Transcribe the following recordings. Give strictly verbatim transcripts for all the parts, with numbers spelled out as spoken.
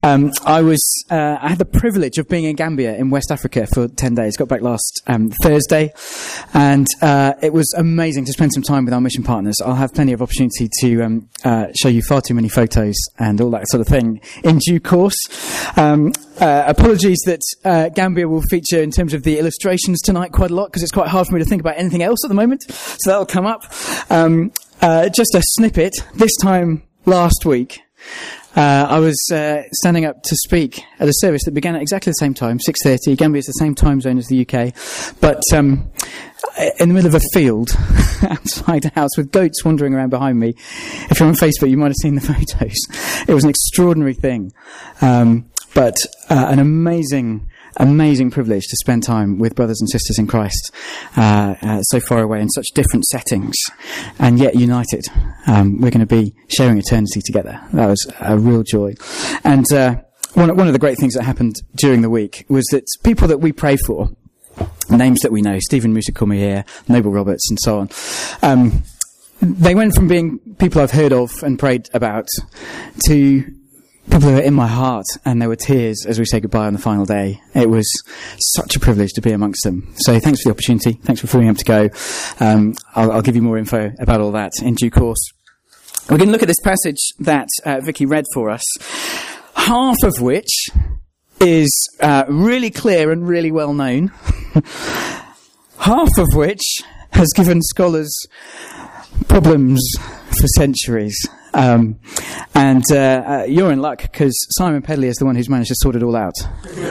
Um, I was, uh, I had the privilege of being in Gambia in West Africa for ten days. Got back last, um, Thursday. And, uh, it was amazing to spend some time with our mission partners. I'll have plenty of opportunity to, um, uh, show you far too many photos and all that sort of thing in due course. Um, uh, apologies that, uh, Gambia will feature in terms of the illustrations tonight quite a lot, because it's quite hard for me to think about anything else at the moment. So that'll come up. Um, uh, just a snippet. This time last week, Uh, I was uh, standing up to speak at a service that began at exactly the same time, six thirty. Gambia is the same time zone as the U K. But um, in the middle of a field outside a house with goats wandering around behind me. If you're on Facebook, you might have seen the photos. It was an extraordinary thing. Um, but uh, an amazing... amazing privilege to spend time with brothers and sisters in Christ, uh, uh, so far away in such different settings, and yet united. Um, we're going to be sharing eternity together. That was a real joy. And uh, one, one of the great things that happened during the week was that people that we pray for, names that we know, Stephen Musakumier, Noble Roberts, and so on, um, they went from being people I've heard of and prayed about to people who were in my heart, and there were tears as we say goodbye on the final day. It was such a privilege to be amongst them. So thanks for the opportunity. Thanks for freeing up to go. Um, I'll, I'll give you more info about all that in due course. We're going to look at this passage that uh, Vicky read for us, half of which is uh, really clear and really well known, half of which has given scholars problems for centuries. Um, and uh, uh, you're in luck, because Simon Pedley is the one who's managed to sort it all out.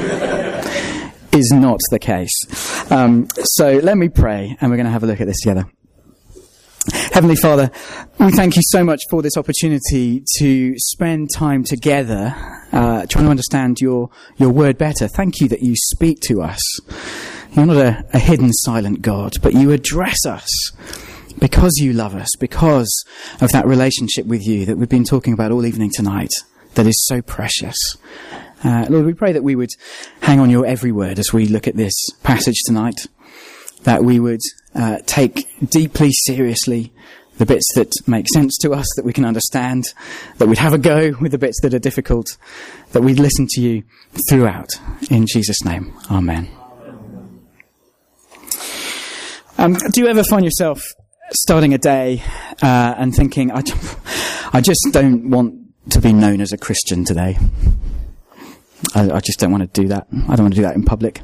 Is not the case. Um, so let me pray, and we're going to have a look at this together. Heavenly Father, we thank you so much for this opportunity to spend time together, uh, trying to understand your your word better. Thank you that you speak to us. You're not a, a hidden, silent God, but you address us. Because you love us, because of that relationship with you that we've been talking about all evening tonight, that is so precious. Uh, Lord, we pray that we would hang on your every word as we look at this passage tonight, that we would uh, take deeply seriously the bits that make sense to us, that we can understand, that we'd have a go with the bits that are difficult, that we'd listen to you throughout. In Jesus' name, amen. Um, do you ever find yourself starting a day uh, and thinking, I, I just don't want to be known as a Christian today. I, I just don't want to do that. I don't want to do that in public.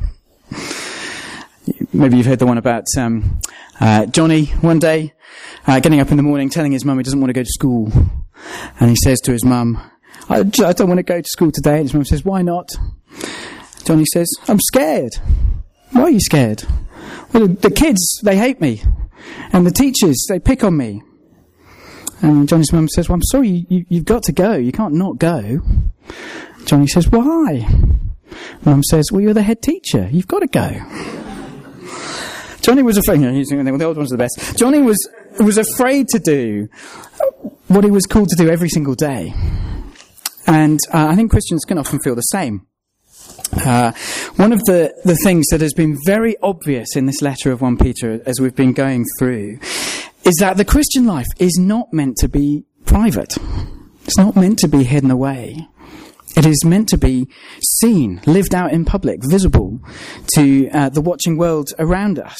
Maybe you've heard the one about um, uh, Johnny one day uh, getting up in the morning, telling his mum he doesn't want to go to school. And he says to his mum, I, I don't want to go to school today. And his mum says, why not? Johnny says, I'm scared. Why are you scared? Well, the kids, they hate me. And the teachers, they pick on me. And Johnny's mum says, well, I'm sorry, you, you've got to go. You can't not go. Johnny says, why? Mum says, well, you're the head teacher. You've got to go. Johnny was afraid, you know, the old ones are the best. Johnny was, was afraid to do what he was called to do every single day. And uh, I think Christians can often feel the same. Uh, one of the, the things that has been very obvious in this letter of First Peter as we've been going through is that the Christian life is not meant to be private. It's not meant to be hidden away. It is meant to be seen, lived out in public, visible to uh, the watching world around us.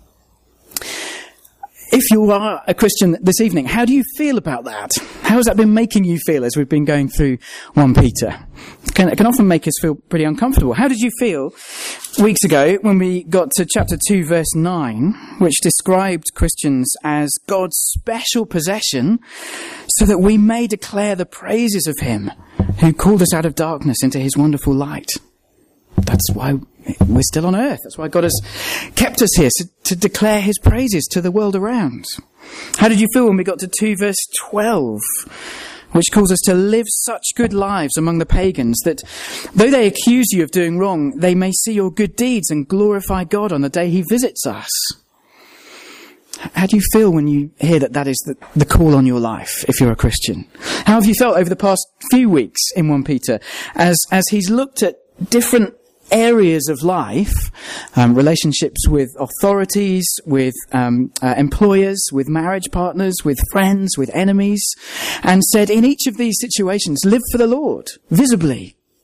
If you are a Christian this evening, how do you feel about that? How has that been making you feel as we've been going through First Peter? It can, it can often make us feel pretty uncomfortable. How did you feel weeks ago when we got to chapter two, verse nine, which described Christians as God's special possession, so that we may declare the praises of him who called us out of darkness into his wonderful light? That's why we're still on earth. That's why God has kept us here, to, to declare his praises to the world around. How did you feel when we got to two verse twelve, which calls us to live such good lives among the pagans that though they accuse you of doing wrong, they may see your good deeds and glorify God on the day he visits us? How do you feel when you hear that that is the, the call on your life, if you're a Christian? How have you felt over the past few weeks in First Peter as, as he's looked at different areas of life, um, relationships with authorities, with um, uh, employers, with marriage partners, with friends, with enemies, and said in each of these situations, live for the Lord, visibly,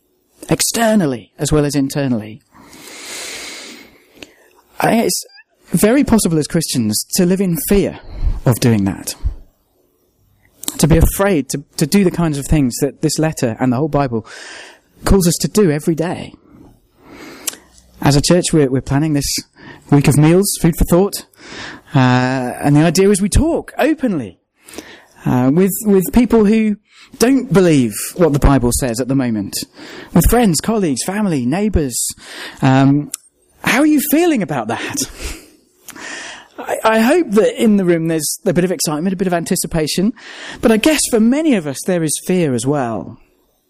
externally as well as internally. I think it's very possible as Christians to live in fear of doing that. To be afraid to, to do the kinds of things that this letter and the whole Bible calls us to do every day. As a church, we're, we're planning this week of meals, food for thought, uh, and the idea is we talk openly uh, with with people who don't believe what the Bible says at the moment, with friends, colleagues, family, neighbours. Um, how are you feeling about that? I, I hope that in the room there's a bit of excitement, a bit of anticipation, but I guess for many of us there is fear as well.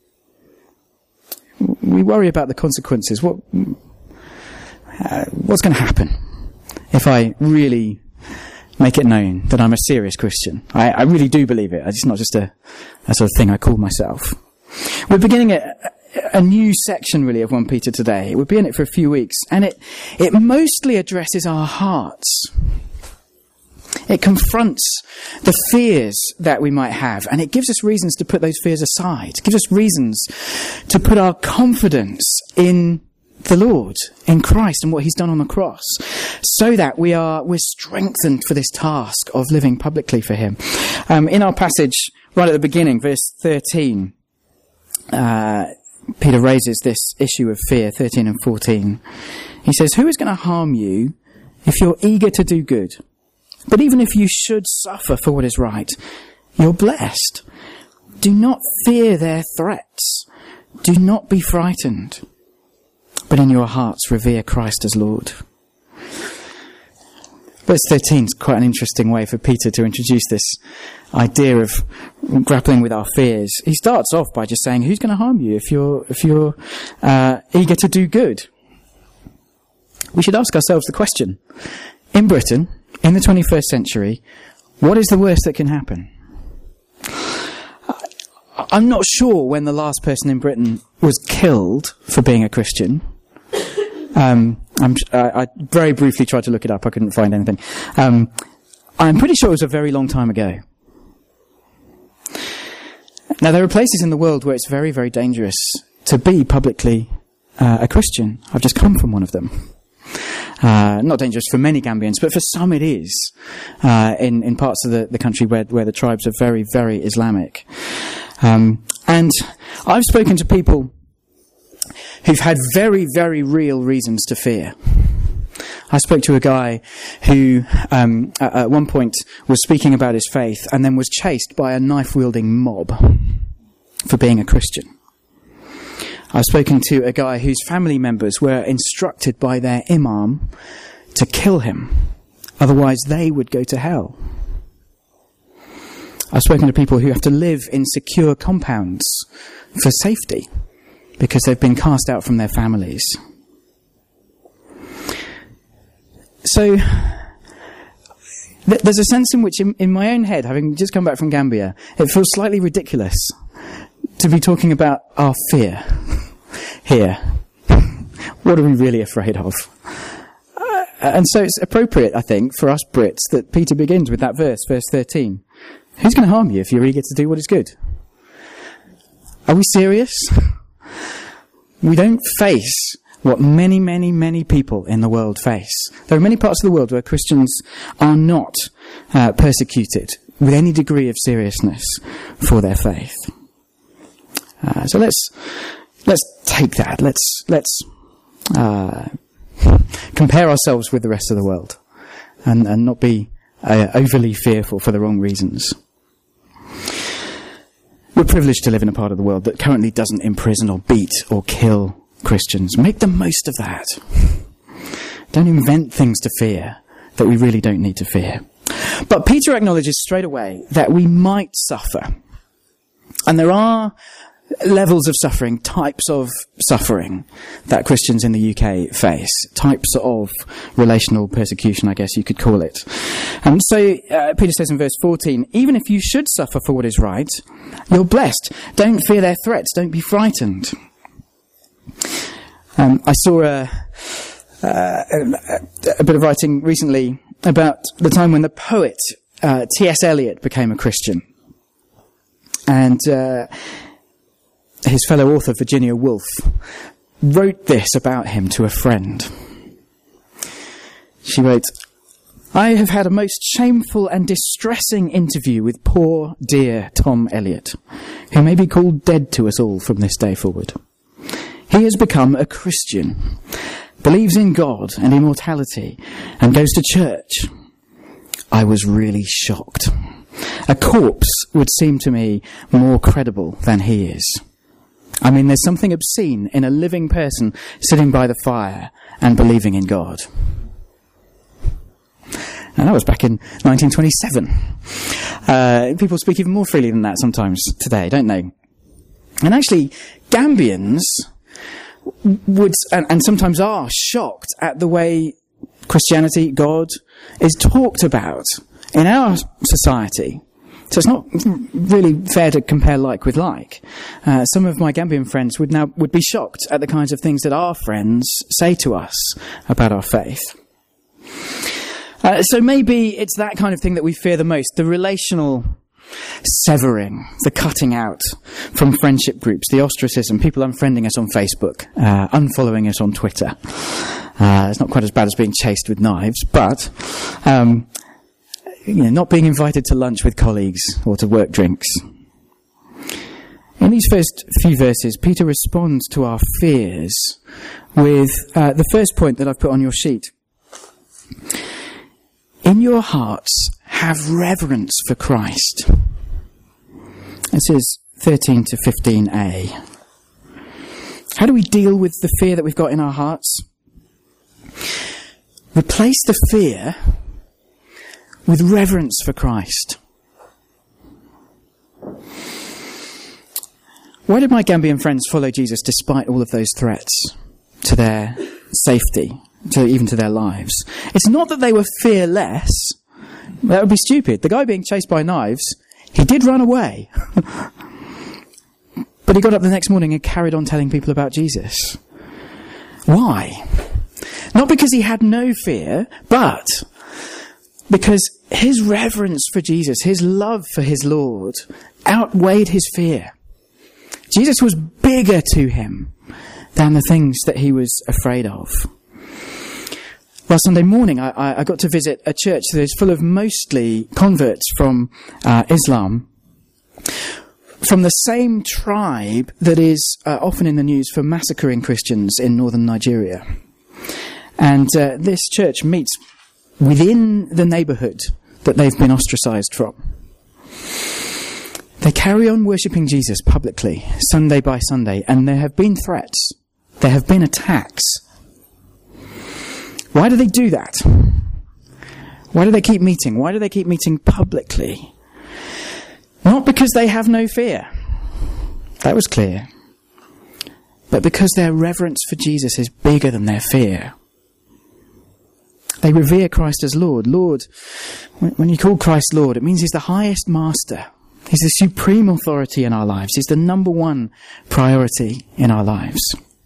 We worry about the consequences. What uh, what's going to happen if I really make it known that I'm a serious Christian? I, I really do believe it. It's not just a, a sort of thing I call myself. We're beginning a, a new section, really, of First Peter today. We'll be in it for a few weeks, and it it mostly addresses our hearts. It confronts the fears that we might have, and it gives us reasons to put those fears aside. It gives us reasons to put our confidence in the Lord, in Christ and what he's done on the cross, so that we are, we're strengthened for this task of living publicly for him. Um, in our passage, right at the beginning, verse thirteen, uh, Peter raises this issue of fear, thirteen and fourteen. He says, "Who is going to harm you if you're eager to do good? But even if you should suffer for what is right, you're blessed. Do not fear their threats. Do not be frightened. But in your hearts revere Christ as Lord." Verse thirteen is quite an interesting way for Peter to introduce this idea of grappling with our fears. He starts off by just saying, who's going to harm you if you're, if you're uh, eager to do good? We should ask ourselves the question, in Britain, in the twenty-first century, what is the worst that can happen? I'm not sure when the last person in Britain was killed for being a Christian. Um, I'm, I, I very briefly tried to look it up. I couldn't find anything. Um, I'm pretty sure it was a very long time ago. Now, there are places in the world where it's very, very dangerous to be publicly uh, a Christian. I've just come from one of them. Uh, not dangerous for many Gambians, but for some it is, uh, in, in parts of the, the country where, where the tribes are very, very Islamic. Um, and I've spoken to people who've had very, very real reasons to fear. I spoke to a guy who, um, at, at one point was speaking about his faith and then was chased by a knife-wielding mob for being a Christian. I've spoken to a guy whose family members were instructed by their imam to kill him, otherwise they would go to hell. I've spoken to people who have to live in secure compounds for safety because they've been cast out from their families. So th- there's a sense in which, in, in my own head, having just come back from Gambia, it feels slightly ridiculous to be talking about our fear here. What are we really afraid of? Uh, and so it's appropriate, I think, for us Brits that Peter begins with that verse, verse thirteen. Who's going to harm you if you're eager to do what is good? Are we serious? We don't face what many, many, many people in the world face. There are many parts of the world where Christians are not uh, persecuted with any degree of seriousness for their faith. Uh, so let's let's take that. Let's let's uh, compare ourselves with the rest of the world, and, and not be uh, overly fearful for the wrong reasons. We're privileged to live in a part of the world that currently doesn't imprison or beat or kill Christians. Make the most of that. Don't invent things to fear that we really don't need to fear. But Peter acknowledges straight away that we might suffer. And there are levels of suffering, types of suffering that Christians in the U K face, types of relational persecution, I guess you could call it. And so uh, Peter says in verse fourteen, even if you should suffer for what is right, you're blessed. Don't fear their threats. Don't be frightened. Um, I saw a, uh, a, a bit of writing recently about the time when the poet uh, T S Eliot became a Christian. And uh, his fellow author Virginia Woolf wrote this about him to a friend. She wrote, "I have had a most shameful and distressing interview with poor, dear Tom Elliot, who may be called dead to us all from this day forward. He has become a Christian, believes in God and immortality, and goes to church. I was really shocked. A corpse would seem to me more credible than he is. I mean, there's something obscene in a living person sitting by the fire and believing in God." And that was back in nineteen twenty-seven. Uh, people speak even more freely than that sometimes today, don't they? And actually, Gambians would, and, and sometimes are, shocked at the way Christianity, God, is talked about in our society. So it's not really fair to compare like with like. Uh, some of my Gambian friends would now would be shocked at the kinds of things that our friends say to us about our faith. Uh, so maybe it's that kind of thing that we fear the most, the relational severing, the cutting out from friendship groups, the ostracism, people unfriending us on Facebook, uh, unfollowing us on Twitter. Uh, it's not quite as bad as being chased with knives, but um, you know, not being invited to lunch with colleagues or to work drinks. In these first few verses, Peter responds to our fears with uh, the first point that I've put on your sheet. In your hearts, have reverence for Christ. This is thirteen to fifteen a. How do we deal with the fear that we've got in our hearts? Replace the fear with reverence for Christ. Why did my Gambian friends follow Jesus despite all of those threats to their safety, to even to their lives? It's not that they were fearless. That would be stupid. The guy being chased by knives, he did run away. But he got up the next morning and carried on telling people about Jesus. Why? Not because he had no fear, but because his reverence for Jesus, his love for his Lord, outweighed his fear. Jesus was bigger to him than the things that he was afraid of. Last Sunday morning, I, I got to visit a church that is full of mostly converts from uh, Islam, from the same tribe that is uh, often in the news for massacring Christians in northern Nigeria. And uh, this church meets within the neighbourhood that they've been ostracised from. They carry on worshipping Jesus publicly, Sunday by Sunday, and there have been threats. There have been attacks. Why do they do that? Why do they keep meeting? Why do they keep meeting publicly? Not because they have no fear. That was clear. But because their reverence for Jesus is bigger than their fear. They revere Christ as Lord. Lord, when you call Christ Lord, it means he's the highest master. He's the supreme authority in our lives. He's the number one priority in our lives.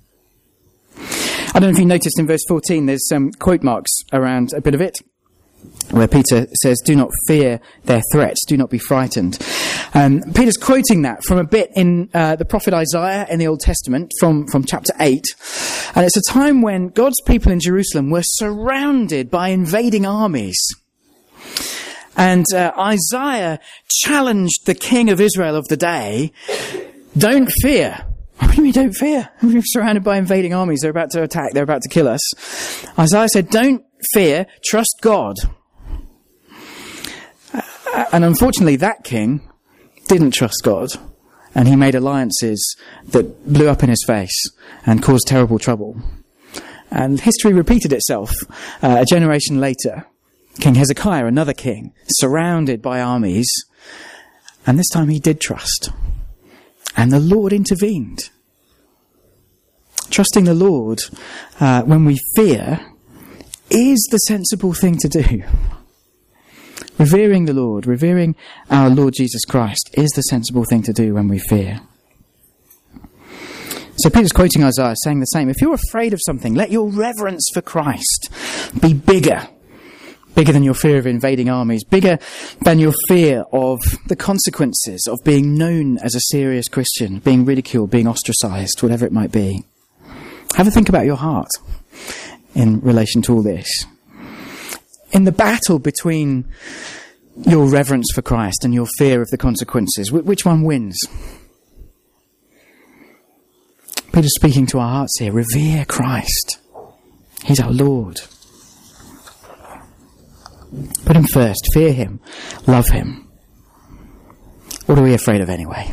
I don't know if you noticed in verse fourteen, there's some quote marks around a bit of it, where Peter says, do not fear their threats, do not be frightened. Um, Peter's quoting that from a bit in uh, the prophet Isaiah in the Old Testament, from, from chapter eight. And it's a time when God's people in Jerusalem were surrounded by invading armies. And uh, Isaiah challenged the king of Israel of the day, don't fear. What do you mean don't fear? We're surrounded by invading armies. They're about to attack. They're about to kill us. Isaiah said, don't fear, trust God. Uh, and unfortunately, that king didn't trust God. And he made alliances that blew up in his face and caused terrible trouble. And history repeated itself uh, a generation later. King Hezekiah, another king, surrounded by armies. And this time he did trust. And the Lord intervened. Trusting the Lord uh, when we fear is the sensible thing to do. Revering the Lord, revering our Lord Jesus Christ is the sensible thing to do when we fear. So Peter's quoting Isaiah, saying the same. If you're afraid of something, let your reverence for Christ be bigger bigger than your fear of invading armies, bigger than your fear of the consequences of being known as a serious Christian, being ridiculed, being ostracized, whatever it might be. Have a think about your heart in relation to all this. In the battle between your reverence for Christ and your fear of the consequences, which one wins? Peter's speaking to our hearts here. Revere Christ. He's our Lord. Put him first. Fear him. Love him. What are we afraid of anyway?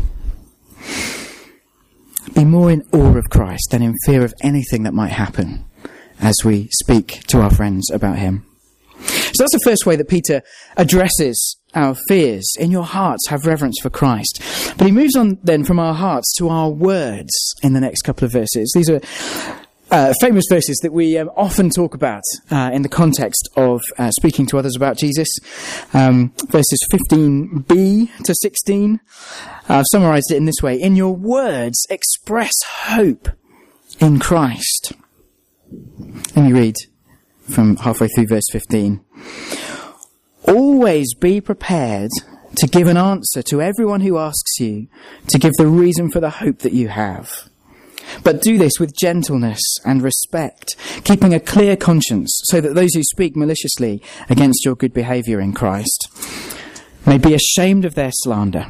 Be more in awe of Christ than in fear of anything that might happen as we speak to our friends about him. So that's the first way that Peter addresses our fears. In your hearts, have reverence for Christ. But he moves on then from our hearts to our words in the next couple of verses. These are uh, famous verses that we um, often talk about uh, in the context of uh, speaking to others about Jesus. Um, verses fifteen b to sixteen. Uh, I've summarized it in this way. In your words, express hope in Christ. Let me read from halfway through verse fifteen. Always be prepared to give an answer to everyone who asks you to give the reason for the hope that you have. But do this with gentleness and respect, keeping a clear conscience, so that those who speak maliciously against your good behaviour in Christ may be ashamed of their slander.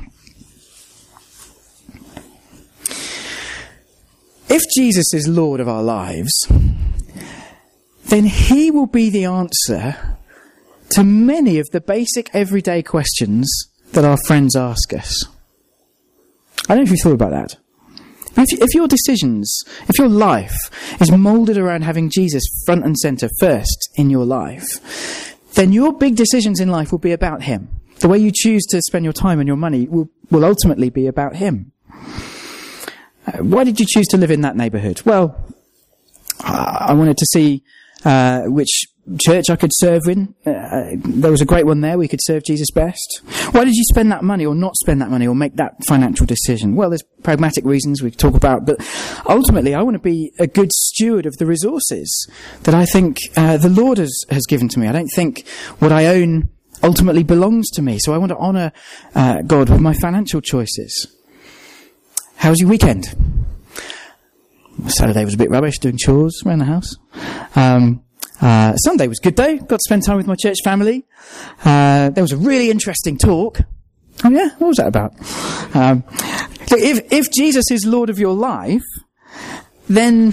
If Jesus is Lord of our lives, then he will be the answer to many of the basic everyday questions that our friends ask us. I don't know if you thought about that. If, if your decisions, if your life is moulded around having Jesus front and centre first in your life, then your big decisions in life will be about him. The way you choose to spend your time and your money will, will ultimately be about him. Uh, why did you choose to live in that neighbourhood? Well, I wanted to see uh, which church I could serve in. Uh, there was a great one there. We could serve Jesus best. Why did you spend that money or not spend that money or make that financial decision? Well, there's pragmatic reasons we could talk about, but ultimately I want to be a good steward of the resources that I think uh, the Lord has, has given to me. I don't think what I own ultimately belongs to me, so I want to honour uh, God with my financial choices. How was your weekend? Saturday was a bit rubbish, doing chores around the house. Um, Uh, Sunday was good though. Got to spend time with my church family. Uh, there was a really interesting talk. Oh yeah, what was that about? Um, so if, if Jesus is Lord of your life, then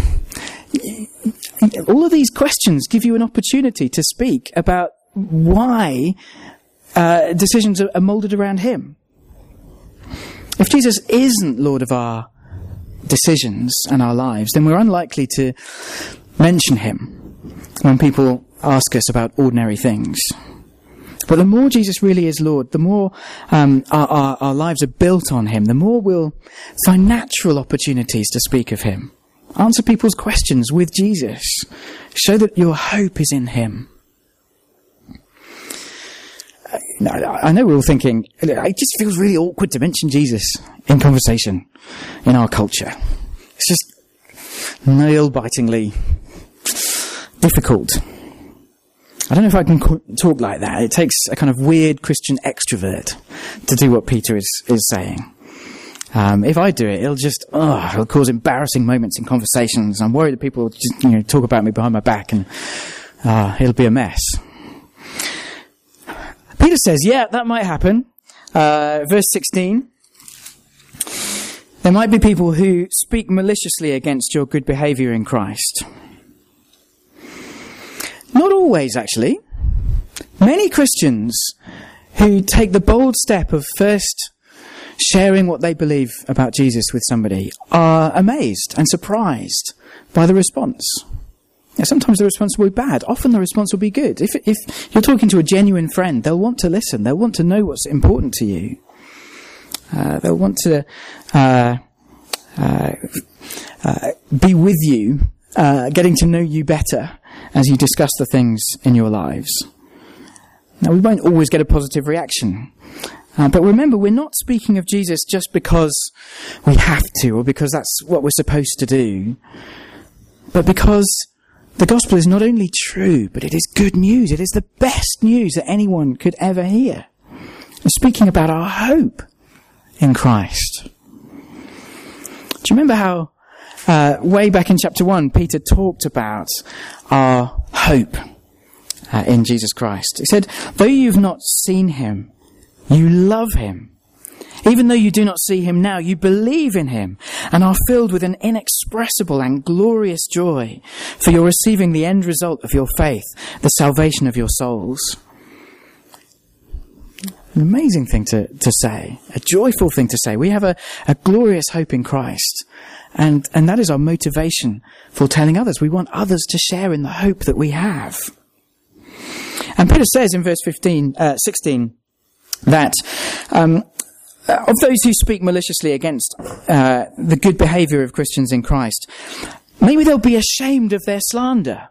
all of these questions give you an opportunity to speak about why uh, decisions are, are moulded around him. If Jesus isn't Lord of our decisions and our lives, then we're unlikely to mention him when people ask us about ordinary things. But the more Jesus really is Lord, the more um, our, our, our lives are built on him, the more we'll find natural opportunities to speak of him. Answer people's questions with Jesus. Show that your hope is in him. I know we're all thinking, it just feels really awkward to mention Jesus in conversation in our culture. It's just nail-bitingly difficult. I don't know if I can co- talk like that. It takes a kind of weird Christian extrovert to do what Peter is, is saying. Um, if I do it, it'll just, oh, it'll cause embarrassing moments in conversations. I'm worried that people will just, you know, talk about me behind my back, and uh, it'll be a mess. Peter says, yeah, that might happen. Uh, verse sixteen. There might be people who speak maliciously against your good behaviour in Christ. Not always, actually. Many Christians who take the bold step of first sharing what they believe about Jesus with somebody are amazed and surprised by the response. Now, sometimes the response will be bad. Often the response will be good. If, if you're talking to a genuine friend, they'll want to listen. They'll want to know what's important to you. Uh, they'll want to uh, uh, uh, be with you, uh, getting to know you better as you discuss the things in your lives. Now, we won't always get a positive reaction. Uh, but remember, we're not speaking of Jesus just because we have to, or because that's what we're supposed to do, but because The gospel is not only true, but it is good news. It is the best news that anyone could ever hear. We're speaking about our hope in Christ. Do you remember how uh, way back in chapter one, Peter talked about our hope uh, in Jesus Christ? He said, though you've not seen him, you love him. Even though you do not see him now, you believe in him and are filled with an inexpressible and glorious joy, for you're receiving the end result of your faith, the salvation of your souls. An amazing thing to, to say, a joyful thing to say. We have a, a glorious hope in Christ, and, and that is our motivation for telling others. We want others to share in the hope that we have. And Peter says in verse fifteen, uh, sixteen that um, of those who speak maliciously against uh, the good behaviour of Christians in Christ, maybe they'll be ashamed of their slander.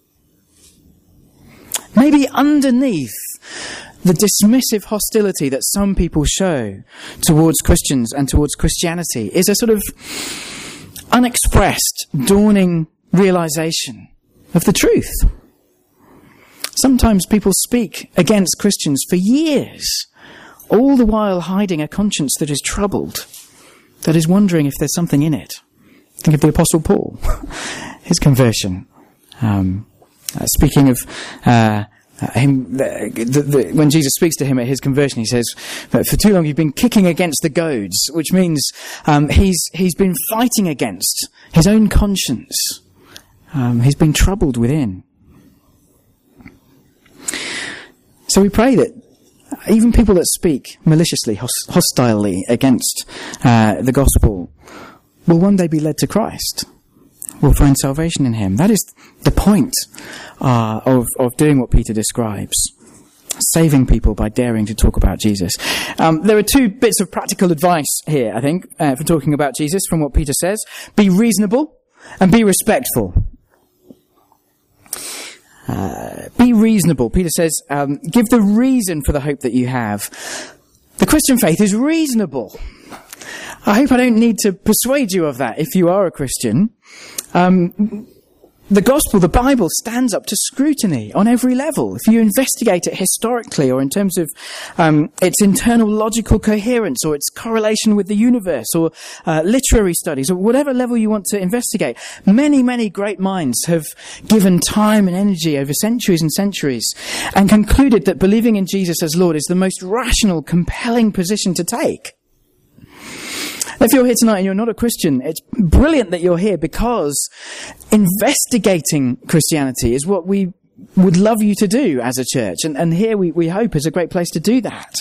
Maybe underneath the dismissive hostility that some people show towards Christians and towards Christianity is a sort of unexpressed, dawning realization of the truth. Sometimes people speak against Christians for years, all the while hiding a conscience that is troubled, that is wondering if there's something in it. Think of the Apostle Paul, his conversion. Um, uh, speaking of uh, him, the, the, the, when Jesus speaks to him at his conversion, he says, "For too long you've been kicking against the goads," which means um, he's he's been fighting against his own conscience. Um, he's been troubled within. So we pray that even people that speak maliciously, hostilely against uh, the gospel will one day be led to Christ, will find salvation in him. That is the point uh, of, of doing what Peter describes, saving people by daring to talk about Jesus. Um, there are two bits of practical advice here, I think, uh, for talking about Jesus from what Peter says. Be reasonable and be respectful. Uh, be reasonable. Peter says, um, give the reason for the hope that you have. The Christian faith is reasonable. I hope I don't need to persuade you of that if you are a Christian. Um, the gospel, the Bible, stands up to scrutiny on every level. If you investigate it historically or in terms of um, its internal logical coherence or its correlation with the universe or uh, literary studies or whatever level you want to investigate, many, many great minds have given time and energy over centuries and centuries and concluded that believing in Jesus as Lord is the most rational, compelling position to take. If you're here tonight and you're not a Christian, it's brilliant that you're here, because investigating Christianity is what we would love you to do as a church. And, and here we, we hope is a great place to do that.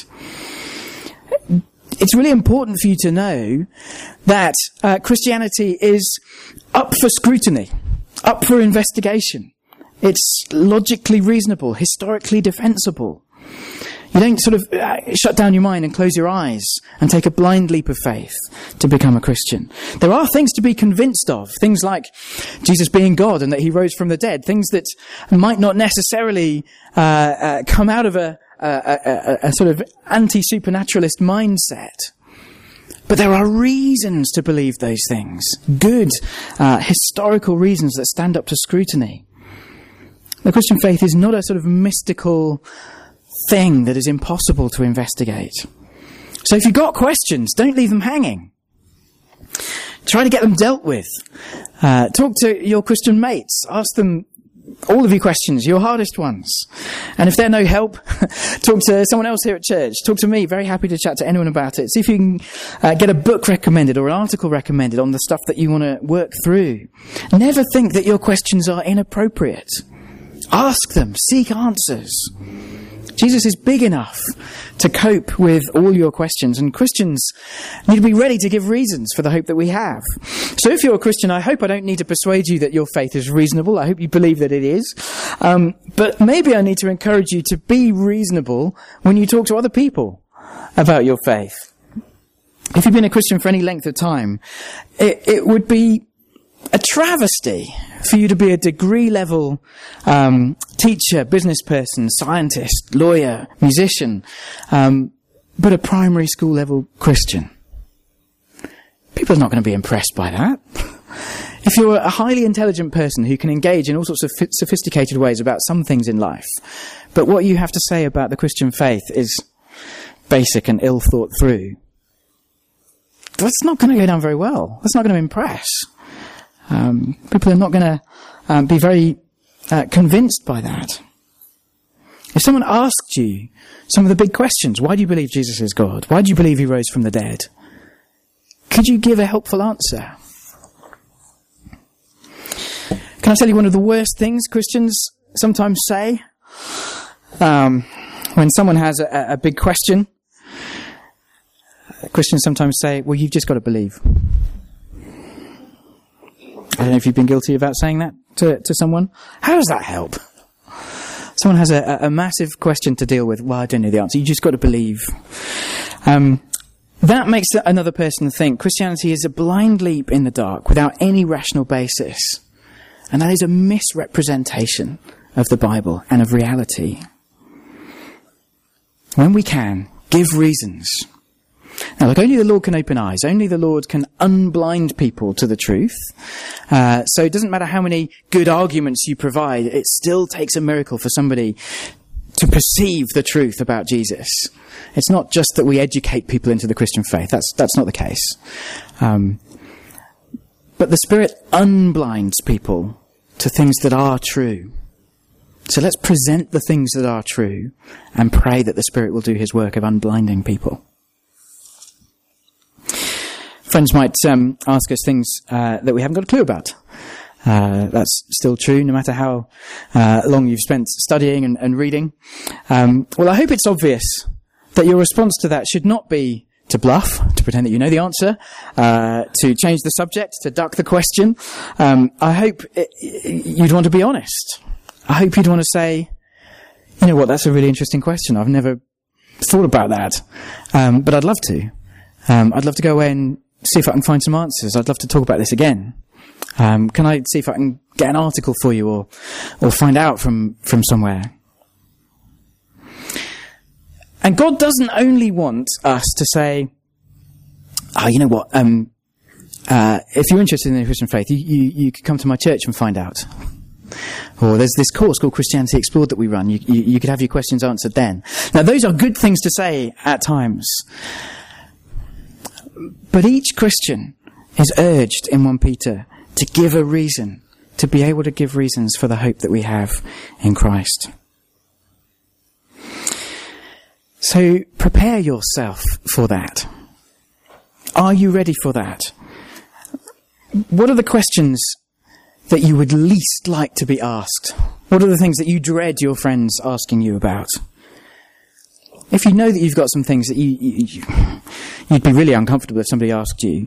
It's really important for you to know that uh, Christianity is up for scrutiny, up for investigation. It's logically reasonable, historically defensible. You don't sort of uh, shut down your mind and close your eyes and take a blind leap of faith to become a Christian. There are things to be convinced of, things like Jesus being God and that he rose from the dead, things that might not necessarily uh, uh, come out of a, a, a, a sort of anti-supernaturalist mindset. But there are reasons to believe those things, good uh, historical reasons that stand up to scrutiny. The Christian faith is not a sort of mystical thing that is impossible to investigate. So if you've got questions, don't leave them hanging. Try to get them dealt with. Uh, talk to your Christian mates. Ask them all of your questions, your hardest ones. And if they're no help, talk to someone else here at church. Talk to me. Very happy to chat to anyone about it. See if you can uh, get a book recommended or an article recommended on the stuff that you want to work through. Never think that your questions are inappropriate. Ask them. Seek answers. Jesus is big enough to cope with all your questions, and Christians need to be ready to give reasons for the hope that we have. So if you're a Christian, I hope I don't need to persuade you that your faith is reasonable. I hope you believe that it is. Um, but maybe I need to encourage you to be reasonable when you talk to other people about your faith. If you've been a Christian for any length of time, it, it would be a travesty for you to be a degree-level um, teacher, business person, scientist, lawyer, musician, um, but a primary school-level Christian. People are not going to be impressed by that. If you're a highly intelligent person who can engage in all sorts of sophisticated ways about some things in life, but what you have to say about the Christian faith is basic and ill thought through, that's not going to go down very well. That's not going to impress. Um, people are not going to um, be very uh, convinced by that. If someone asked you some of the big questions, why do you believe Jesus is God? Why do you believe he rose from the dead? Could you give a helpful answer? Can I tell you one of the worst things Christians sometimes say? Um, when someone has a, a big question, Christians sometimes say, well, you've just got to believe. I don't know if you've been guilty of saying that to, to someone. How does that help? Someone has a, a massive question to deal with. Well, I don't know the answer. You just got to believe. Um, that makes another person think Christianity is a blind leap in the dark without any rational basis. And that is a misrepresentation of the Bible and of reality. When we can, give reasons. Now, look, only the Lord can open eyes. Only the Lord can unblind people to the truth. Uh, so it doesn't matter how many good arguments you provide. It still takes a miracle for somebody to perceive the truth about Jesus. It's not just that we educate people into the Christian faith. That's, that's not the case. Um, but the Spirit unblinds people to things that are true. So let's present the things that are true and pray that the Spirit will do his work of unblinding people. Friends might um, ask us things uh, that we haven't got a clue about. Uh, that's still true, no matter how uh, long you've spent studying and, and reading. Um, well, I hope it's obvious that your response to that should not be to bluff, to pretend that you know the answer, uh, to change the subject, to duck the question. Um, I hope it, you'd want to be honest. I hope you'd want to say, you know what, that's a really interesting question. I've never thought about that, um, but I'd love to. Um, I'd love to go away and see if I can find some answers. I'd love to talk about this again. Um, can I see if I can get an article for you or or find out from, from somewhere? And God doesn't only want us to say, oh, you know what, um, uh, if you're interested in the Christian faith, you, you, you could come to my church and find out. Or there's this course called Christianity Explored that we run. You, you, you could have your questions answered then. Now, those are good things to say at times. But each Christian is urged in First Peter to give a reason, to be able to give reasons for the hope that we have in Christ. So prepare yourself for that. Are you ready for that? What are the questions that you would least like to be asked? What are the things that you dread your friends asking you about? If you know that you've got some things that you, you, you'd be really uncomfortable if somebody asked you,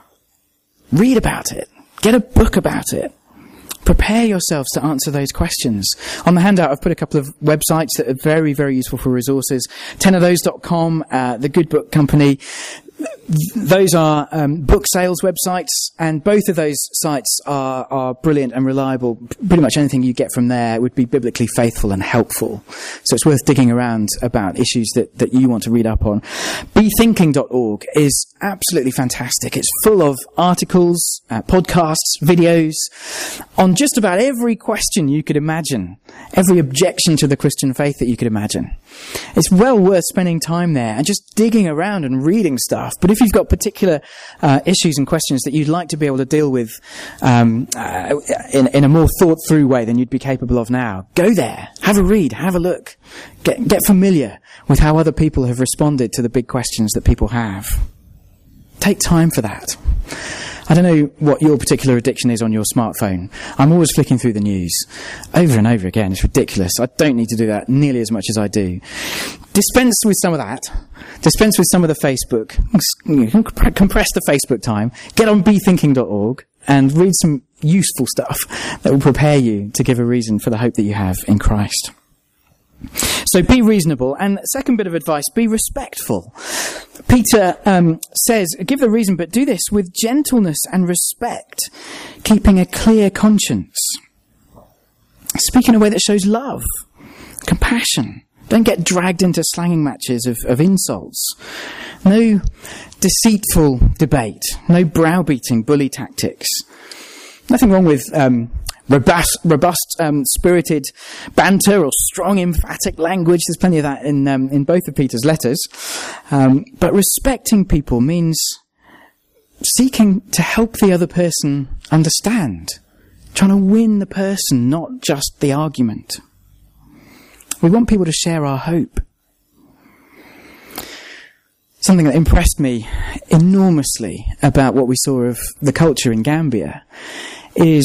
read about it. Get a book about it. Prepare yourselves to answer those questions. On the handout, I've put a couple of websites that are very, very useful for resources. ten of those dot com, uh, The Good Book Company. Those are um, book sales websites, and both of those sites are, are brilliant and reliable. Pretty much anything you get from there would be biblically faithful and helpful. So it's worth digging around about issues that, that you want to read up on. be thinking dot org is absolutely fantastic. It's full of articles, uh, podcasts, videos on just about every question you could imagine, every objection to the Christian faith that you could imagine. It's well worth spending time there and just digging around and reading stuff. But if you've got particular uh, issues and questions that you'd like to be able to deal with um, uh, in, in a more thought-through way than you'd be capable of now, go there, have a read, have a look, get, get familiar with how other people have responded to the big questions that people have. Take time for that. I don't know what your particular addiction is on your smartphone. I'm always flicking through the news over and over again. It's ridiculous. I don't need to do that nearly as much as I do. Dispense with some of that. Dispense with some of the Facebook. Compress the Facebook time. Get on be thinking dot org and read some useful stuff that will prepare you to give a reason for the hope that you have in Christ. So be reasonable. And second bit of advice, be respectful. Peter um, says, give the reason, but do this with gentleness and respect, keeping a clear conscience. Speak in a way that shows love, compassion. Don't get dragged into slanging matches of, of insults. No deceitful debate. No browbeating bully tactics. No nothing wrong with um, robust, robust um, spirited banter or strong, emphatic language. There's plenty of that in um, in both of Peter's letters. Um, but respecting people means seeking to help the other person understand, trying to win the person, not just the argument. We want people to share our hope. Something that impressed me enormously about what we saw of the culture in Gambia is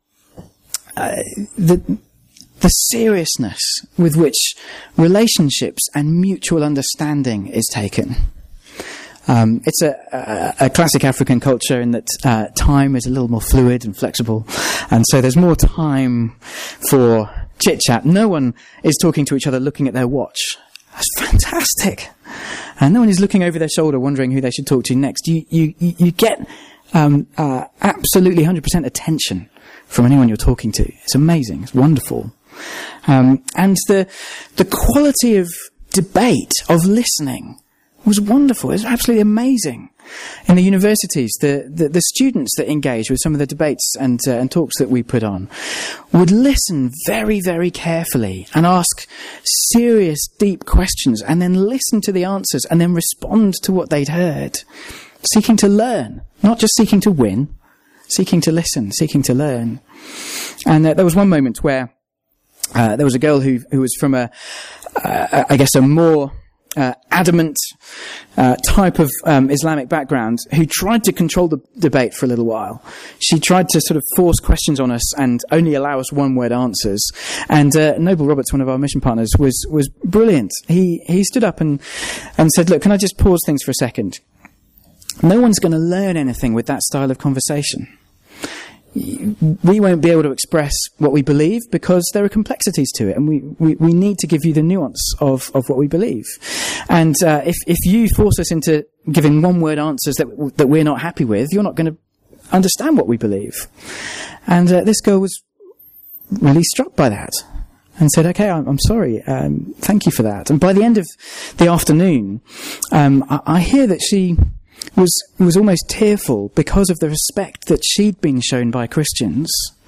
uh, the the seriousness with which relationships and mutual understanding is taken. Um, it's a, a, a classic African culture in that uh, time is a little more fluid and flexible, and so there's more time for chit-chat. No one is talking to each other looking at their watch. That's fantastic. And no one is looking over their shoulder wondering who they should talk to next. You you, you get um, uh, absolutely one hundred percent attention from anyone you're talking to. It's amazing. It's wonderful. Um, and the the quality of debate, of listening, was wonderful. It was absolutely amazing. In the universities, the, the, the students that engage with some of the debates and, uh, and talks that we put on would listen very, very carefully and ask serious, deep questions and then listen to the answers and then respond to what they'd heard, seeking to learn, not just seeking to win, seeking to listen, seeking to learn. And uh, there was one moment where uh, there was a girl who, who was from a, uh, I guess, a more Uh, adamant uh, type of um, Islamic background who tried to control the debate for a little while. She tried to sort of force questions on us and only allow us one-word answers. And uh, Noble Roberts, one of our mission partners, was was brilliant. He he stood up and and said, "Look, can I just pause things for a second? No one's going to learn anything with that style of conversation. We won't be able to express what we believe because there are complexities to it, and we, we, we need to give you the nuance of, of what we believe. And uh, if, if you force us into giving one-word answers that that we're not happy with, you're not going to understand what we believe." And uh, this girl was really struck by that and said, "Okay, I'm, I'm sorry. Um, thank you for that." And by the end of the afternoon, um, I, I hear that she was was almost tearful because of the respect that she'd been shown by Christians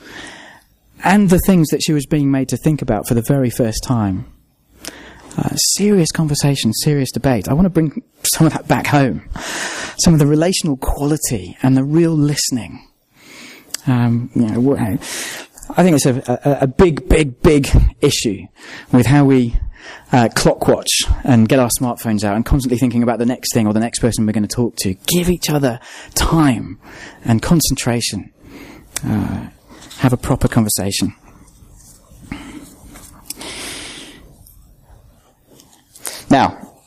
and the things that she was being made to think about for the very first time. Uh, serious conversation, serious debate. I want to bring some of that back home. Some of the relational quality and the real listening. Um, you know, I think it's a, a, a big, big, big issue with how we Uh, clock watch and get our smartphones out and constantly thinking about the next thing or the next person we're going to talk to. Give each other time and concentration. Uh, have a proper conversation. Now,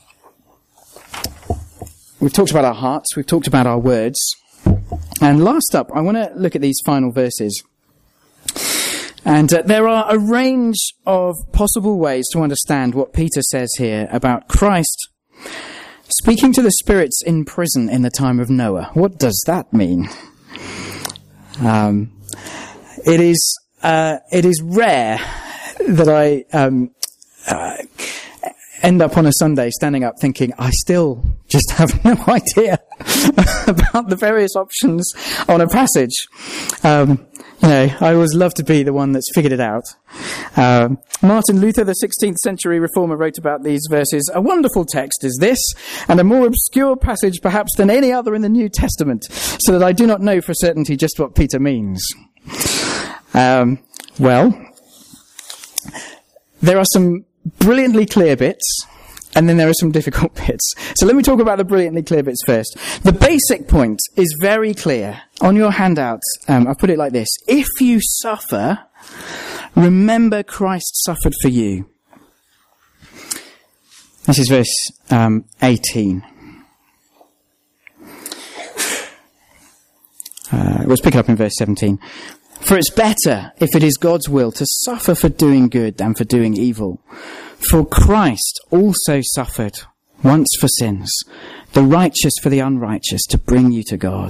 we've talked about our hearts, we've talked about our words, and last up, I want to look at these final verses. And uh, there are a range of possible ways to understand what Peter says here about Christ speaking to the spirits in prison in the time of Noah. What does that mean? Um, it is uh, it is rare that I um, uh, end up on a Sunday standing up thinking, I still just have no idea about the various options on a passage. Um, You know, I always love to be the one that's figured it out. Um, Martin Luther, the sixteenth century reformer, wrote about these verses, "A wonderful text is this, and a more obscure passage perhaps than any other in the New Testament, so that I do not know for certainty just what Peter means." Um, well, there are some brilliantly clear bits, and then there are some difficult bits. So let me talk about the brilliantly clear bits first. The basic point is very clear. On your handout, um, I've put it like this. If you suffer, remember Christ suffered for you. This is verse um, eighteen. Uh, let's pick it up in verse seventeen. "For it's better, if it is God's will, to suffer for doing good than for doing evil. For Christ also suffered once for sins, the righteous for the unrighteous, to bring you to God."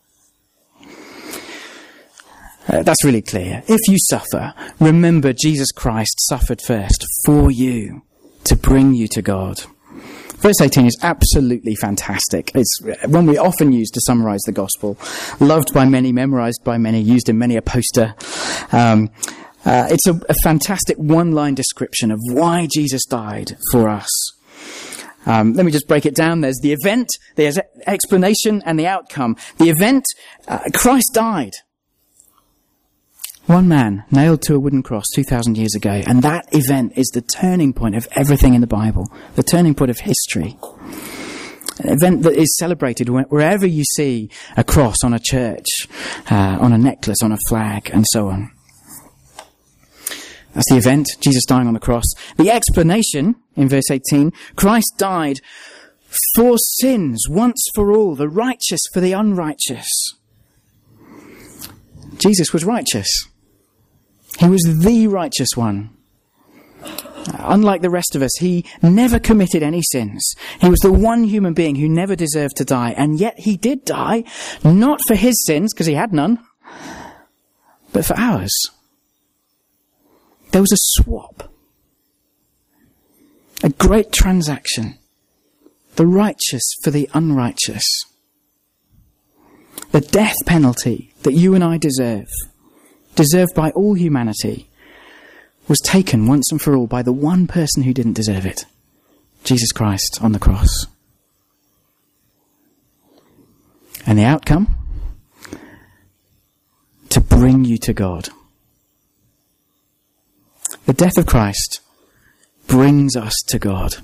Uh, that's really clear. If you suffer, remember Jesus Christ suffered first for you to bring you to God. Verse eighteen is absolutely fantastic. It's one we often use to summarize the gospel. Loved by many, memorized by many, used in many a poster. Um, uh, it's a, a fantastic one-line description of why Jesus died for us. Um, let me just break it down. There's the event, there's explanation, and the outcome. The event, uh, Christ died. One man nailed to a wooden cross two thousand years ago, and that event is the turning point of everything in the Bible, the turning point of history. An event that is celebrated wherever you see a cross on a church, uh, on a necklace, on a flag, and so on. That's the event, Jesus dying on the cross. The explanation, in verse eighteen, Christ died for sins once for all, the righteous for the unrighteous. Jesus was righteous. He was the righteous one. Unlike the rest of us, he never committed any sins. He was the one human being who never deserved to die, and yet he did die, not for his sins, because he had none, but for ours. There was a swap. A great transaction. The righteous for the unrighteous. The death penalty that you and I deserve, deserved by all humanity, was taken once and for all by the one person who didn't deserve it, Jesus Christ on the cross. And the outcome? To bring you to God. The death of Christ brings us to God.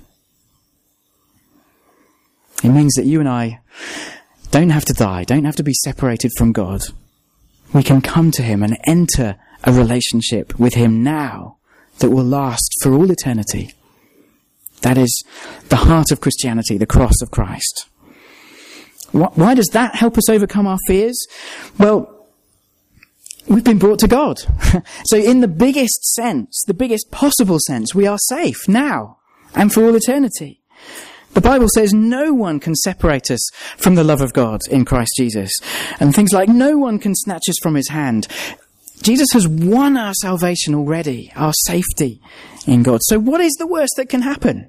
It means that you and I don't have to die, don't have to be separated from God. We can come to him and enter a relationship with him now that will last for all eternity. That is the heart of Christianity, the cross of Christ. Why does that help us overcome our fears? Well, we've been brought to God. So in the biggest sense, the biggest possible sense, we are safe now and for all eternity. The Bible says no one can separate us from the love of God in Christ Jesus. And things like no one can snatch us from his hand. Jesus has won our salvation already, our safety in God. So what is the worst that can happen?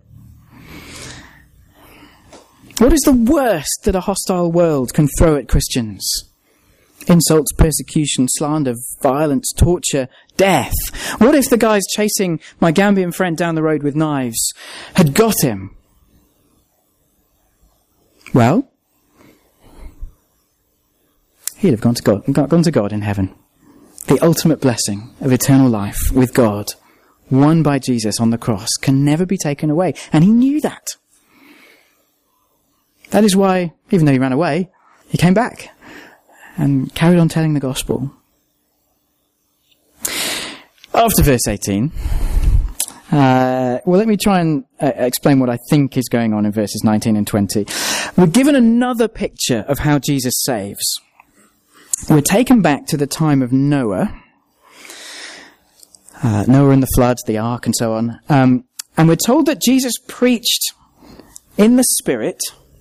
What is the worst that a hostile world can throw at Christians? Insults, persecution, slander, violence, torture, death. What if the guys chasing my Gambian friend down the road with knives had got him? Well, he'd have gone to God, gone to God in heaven. The ultimate blessing of eternal life with God, won by Jesus on the cross, can never be taken away. And he knew that. That is why, even though he ran away, he came back and carried on telling the gospel. After verse eighteen, uh, well, let me try and uh, explain what I think is going on in verses nineteen and twenty. We're given another picture of how Jesus saves. We're taken back to the time of Noah, uh, Noah and the flood, the ark, and so on. Um, and we're told that Jesus preached in the Spirit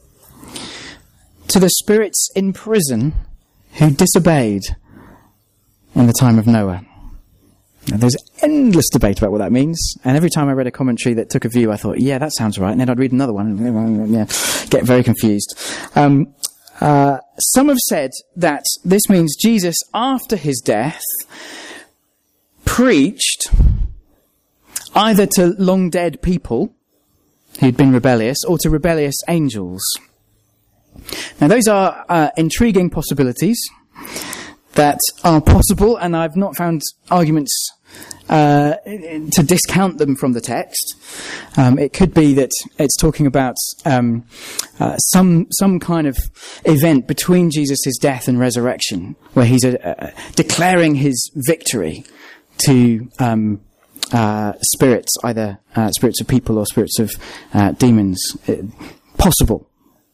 to the spirits in prison who disobeyed in the time of Noah. Now, there's endless debate about what that means, and every time I read a commentary that took a view, I thought, yeah, that sounds right, and then I'd read another one, and yeah, get very confused. Um, uh, some have said that this means Jesus, after his death, preached either to long-dead people who'd been rebellious, or to rebellious angels. Now, those are uh, intriguing possibilities that are possible, and I've not found arguments uh, to discount them from the text. Um, it could be that it's talking about um, uh, some some kind of event between Jesus' death and resurrection, where he's uh, uh, declaring his victory to um, uh, spirits, either uh, spirits of people or spirits of uh, demons. Uh, possible.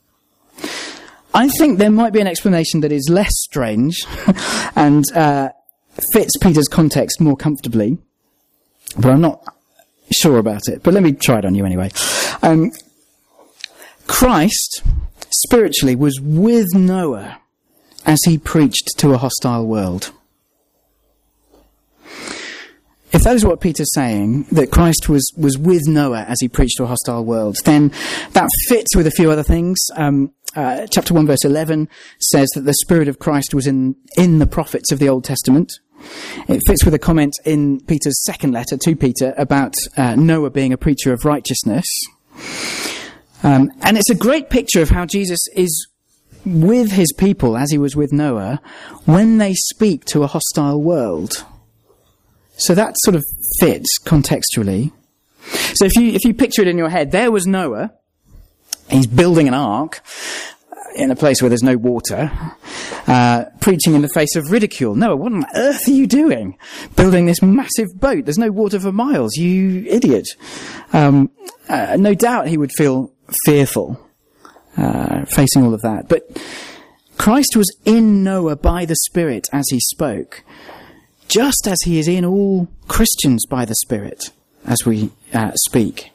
I think there might be an explanation that is less strange and uh, fits Peter's context more comfortably, but I'm not sure about it. But let me try it on you anyway. Um, Christ, spiritually, was with Noah as he preached to a hostile world. if that is what Peter's saying, that Christ was, was with Noah as he preached to a hostile world, then that fits with a few other things. Um, uh, chapter one verse eleven says that the Spirit of Christ was in, in the prophets of the Old Testament. It fits with a comment in Peter's second letter to Peter about uh, Noah being a preacher of righteousness. Um, and it's a great picture of how Jesus is with his people, as he was with Noah, when they speak to a hostile world. So that sort of fits contextually. So if you if you picture it in your head, there was Noah. He's building an ark in a place where there's no water, uh, preaching in the face of ridicule. Noah, what on earth are you doing? Building this massive boat. There's no water for miles, you idiot. Um, uh, no doubt he would feel fearful uh, facing all of that. But Christ was in Noah by the Spirit as he spoke, just as he is in all Christians by the Spirit as we uh, speak.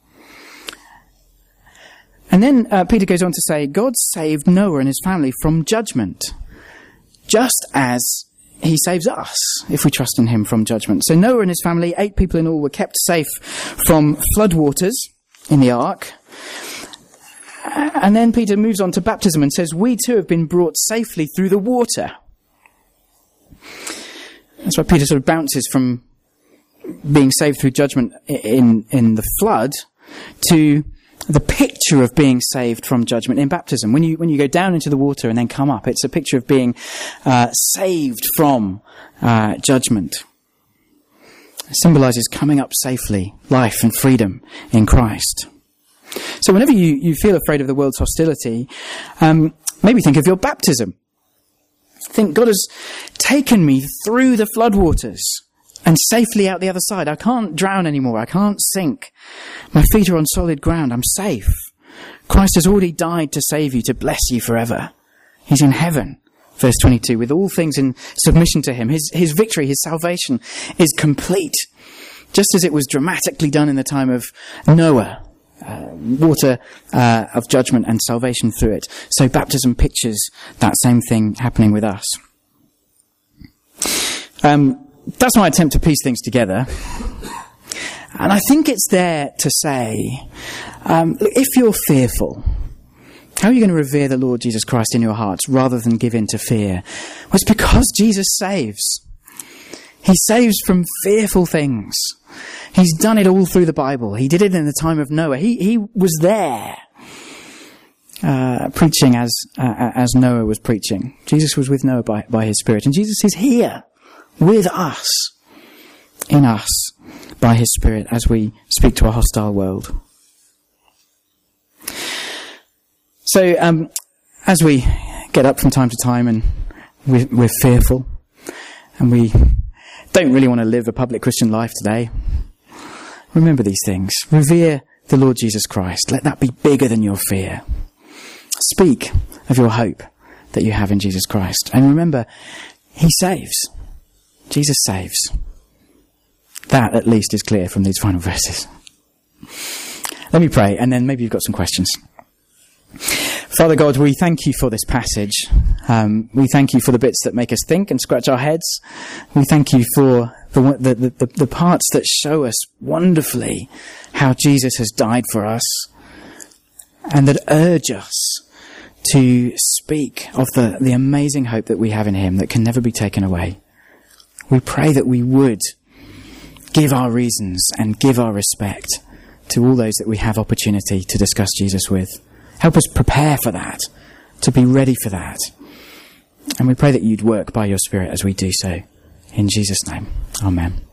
And then uh, Peter goes on to say, God saved Noah and his family from judgment, just as he saves us if we trust in him from judgment. So Noah and his family, eight people in all, were kept safe from floodwaters in the ark. And then Peter moves on to baptism and says, we too have been brought safely through the water. That's why Peter sort of bounces from being saved through judgment in, in the flood to the picture of being saved from judgment in baptism. When you, when you go down into the water and then come up, it's a picture of being uh, saved from uh, judgment. It symbolizes coming up safely, life and freedom in Christ. So whenever you, you feel afraid of the world's hostility, um, maybe think of your baptism. Think, God has taken me through the floodwaters and safely out the other side. I can't drown anymore. I can't sink. My feet are on solid ground. I'm safe. Christ has already died to save you, to bless you forever. He's in heaven. Verse twenty-two, with all things in submission to him. His, his victory, his salvation is complete. Just as it was dramatically done in the time of Noah. Uh, water uh, of judgment and salvation through it. So baptism pictures that same thing happening with us. Um, that's my attempt to piece things together. And I think it's there to say, um, if you're fearful, how are you going to revere the Lord Jesus Christ in your hearts rather than give in to fear? Well, it's because Jesus saves. He saves from fearful things. He's done it all through the Bible. He did it in the time of Noah. He he was there, uh, preaching as uh, as Noah was preaching. Jesus was with Noah by, by his Spirit. And Jesus is here with us, in us, by his Spirit as we speak to a hostile world. So um, as we get up from time to time and we're, we're fearful and we don't really want to live a public Christian life today, remember these things. Revere the Lord Jesus Christ. Let that be bigger than your fear. Speak of your hope that you have in Jesus Christ. And remember, he saves. Jesus saves. That, at least, is clear from these final verses. Let me pray, and then maybe you've got some questions. Father God, we thank you for this passage. Um, we thank you for the bits that make us think and scratch our heads. We thank you for the, the, the, the parts that show us wonderfully how Jesus has died for us and that urge us to speak of the, the amazing hope that we have in him that can never be taken away. We pray that we would give our reasons and give our respect to all those that we have opportunity to discuss Jesus with. Help us prepare for that, to be ready for that. And we pray that you'd work by your Spirit as we do so. In Jesus' name, amen.